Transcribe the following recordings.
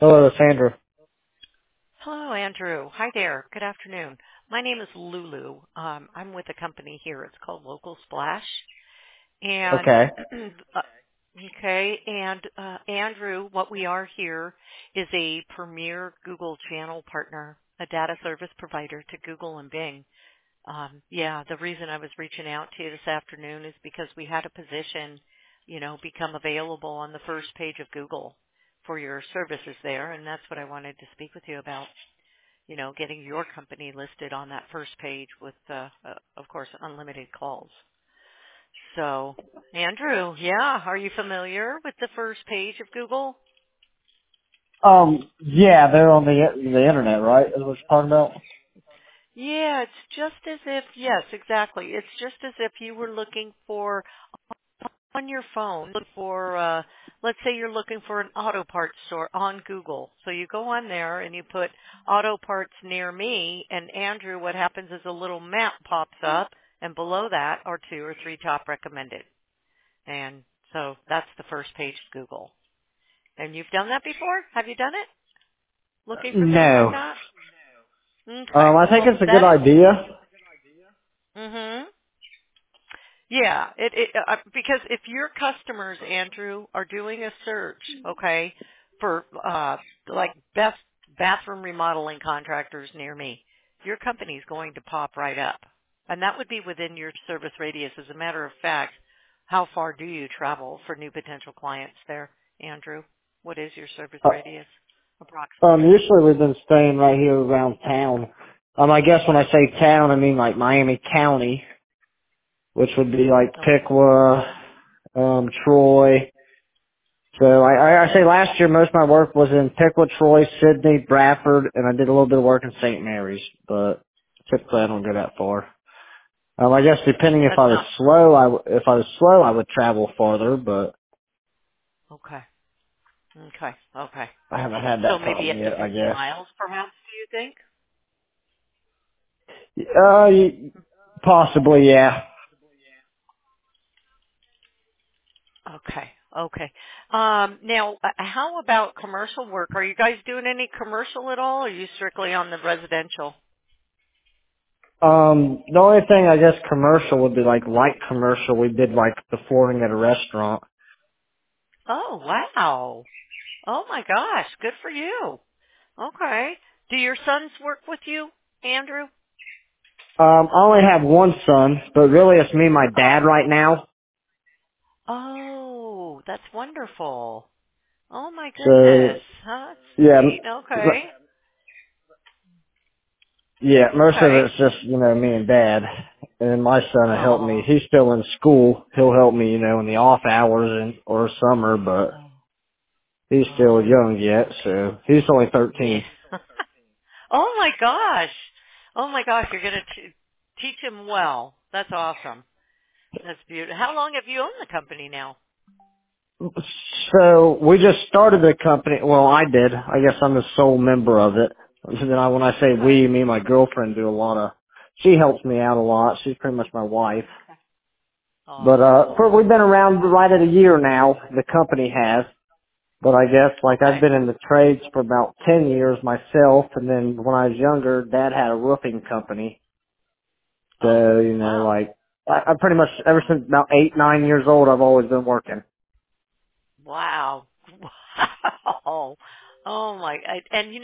Hello, it's Andrew. Hello, Andrew. Hi there. Good afternoon. My name is Lulu. I'm with a company here. It's called Local Splash. And Okay. Andrew, what we are here is a premier Google channel partner, a data service provider to Google and Bing. The reason I was reaching out to you this afternoon is because we had a position, become available on the first page of Google for your services there, and that's what I wanted to speak with you about. Getting your company listed on that first page with, of course, unlimited calls. So, Andrew, are you familiar with the first page of Google? Yeah, they're on the internet, right? Is what you're talking about? Yeah, it's just as if, yes, exactly. It's just as if you were looking for on your phone for let's say you're looking for an auto parts store on Google. So you go on there and you put auto parts near me, and Andrew, what happens is a little map pops up, and below that are 2 or 3 top recommended. And so that's the first page of Google. And you've done that before? Have you done it? Looking for things like No. that? Okay. I think Well, it's a good that is idea. mhm. Yeah, because if your customers, Andrew, are doing a search, okay, for like best bathroom remodeling contractors near me, your company's going to pop right up, and that would be within your service radius. As a matter of fact, how far do you travel for new potential clients there, Andrew? What is your service radius approximately? Usually we've been staying right here around town. I guess when I say town, I mean like Miami County, which would be like Okay. Piqua, Troy. So I say last year most of my work was in Piqua, Troy, Sydney, Bradford, and I did a little bit of work in St. Mary's, but typically I don't go that far. I guess depending if That's I was not slow, if I was slow, I would travel farther, but okay. Okay. Okay. I haven't had So that maybe problem up to yet, I 50 guess. miles, perhaps. Do you think? Possibly, yeah. Okay. Okay. Now, how about commercial work? Are you guys doing any commercial at all, or are you strictly on the residential? The only thing I guess commercial would be like light commercial. We did like the flooring at a restaurant. Oh, wow. Oh my gosh. Good for you. Okay. Do your sons work with you, Andrew? I only have one son, but really it's me and my dad Oh. right now. Oh, that's wonderful. Oh my So, goodness. Huh? yeah, Sweet. Okay. yeah, most of Okay. it's just, me and dad. And then my son will help me. Oh. He's still in school. He'll help me, in the off hours or summer, but Oh. he's still Oh. young yet, so he's only Yeah. 13. Oh my gosh. Oh my gosh, you're going to teach him well. That's awesome. That's beautiful. How long have you owned the company now? So we just started the company. Well, I did. I guess I'm the sole member of it. And then when I say Okay. we, me and my girlfriend do a lot of. She helps me out a lot. She's pretty much my wife. Okay. But Oh. we've been around right at a year now. The company has. But I guess like I've Okay. been in the trades for about 10 years myself. And then when I was younger, Dad had a roofing company. Oh, So wow. like I pretty much ever since about 8, 9 years old, I've always been working. Wow. Wow. Oh my. And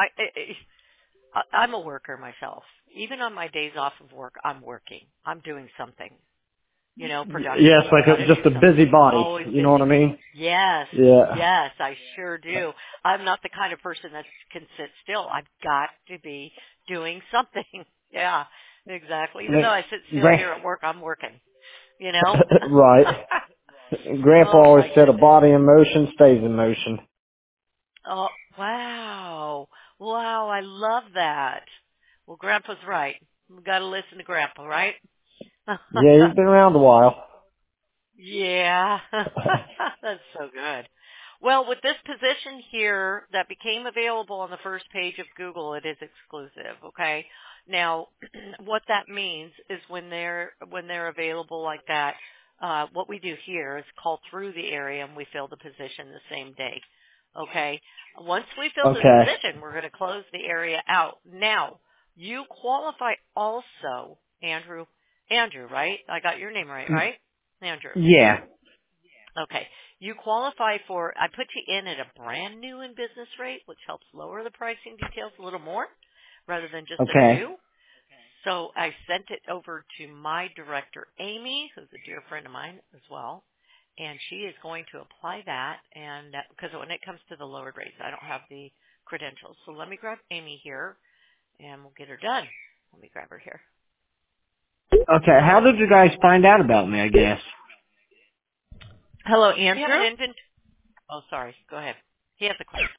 I'm a worker myself. Even on my days off of work, I'm working. I'm doing something. Yes, Productive. I like got to do just a something. I'm busybody. always You know what I busy. mean? Yes, Yeah. yes, I sure do. I'm not the kind of person that can sit still. I've got to be doing something. Yeah, exactly. Even though I sit still Grand, here at work, I'm working. You know? right. Grandpa Oh always my said a goodness. body in motion stays in motion. Oh, wow. Wow, I love that. Well, Grandpa's right. We got to listen to Grandpa, right? Yeah, he's been around a while. Yeah, that's so good. Well, with this position here that became available on the first page of Google, it is exclusive. Okay. Now, what that means is when they're available like that, what we do here is call through the area and we fill the position the same day. Okay. Once we fill this Okay. position, we're going to close the area out. Now, you qualify also, Andrew. Andrew, right? I got your name right, right? Andrew. Yeah. Okay. You qualify for, I put you in at a brand new in business rate, which helps lower the pricing details a little more rather than just a Okay. new. So I sent it over to my director, Amy, who's a dear friend of mine as well. And she is going to apply that, and because when it comes to the lowered rates, I don't have the credentials. So let me grab Amy here, and we'll get her done. Let me grab her here. Okay. How did you guys find out about me, I guess? Hello, Andrew. We have an inventory. Oh, sorry. Go ahead. He has a question.